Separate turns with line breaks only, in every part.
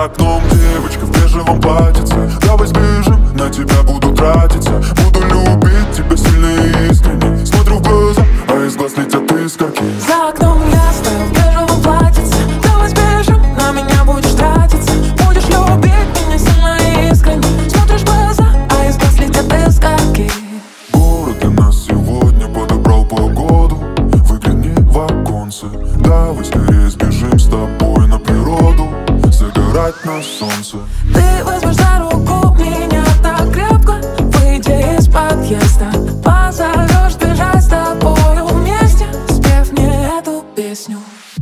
За окном девочка в бежевом платьице. Давай сбежим, на тебя буду тратиться. Буду любить тебя сильно и искренне. Смотрю в глаза, а из глаз летят искорки.
За окном я стою в бежевом платьице. Давай сбежим, на меня будешь тратиться. Будешь любить меня сильно и искренне. Смотришь в глаза, а из глаз летят искорки.
Город для нас сегодня подобрал погоду. Выгляни в оконце. Давай скорее сбежим с тобой на природу, загорать на солнце.
Ты возьмешь за руку меня так крепко, выйдя из подъезда. Позовешь бежать с тобою вместе, спев мне эту песню.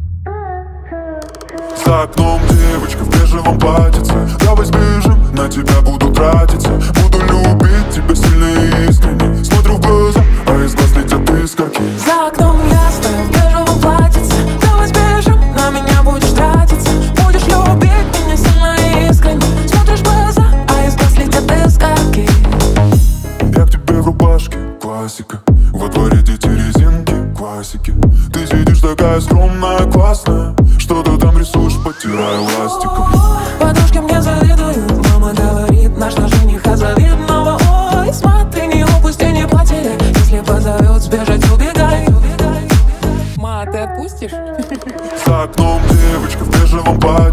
За окном девочка в бежевом платьице. Давай сбежим, на тебя буду тратиться. Буду любить тебя сильно и искренне. Смотрю в глаза, а из глаз летят искорки.
За окном я стою в бежевом платьице. Давай сбежим, на меня будешь тратиться. Будешь любить меня сильно и искренне. Смотришь в глаза, а из глаз летят искорки.
Я к тебе в рубашке, классика. Во дворе дети резинки, классики. Ты сидишь такая скромная, классная. Что ты там рисуешь, потирая ластиком.
Подружки мне завидуют. Мама говорит, наш жених завидного. Ой, смотри, не упусти, не потеряй. Если позовет, сбежать, убегай.
Ма, ты отпустишь?
За окном девочка в бежевом платье.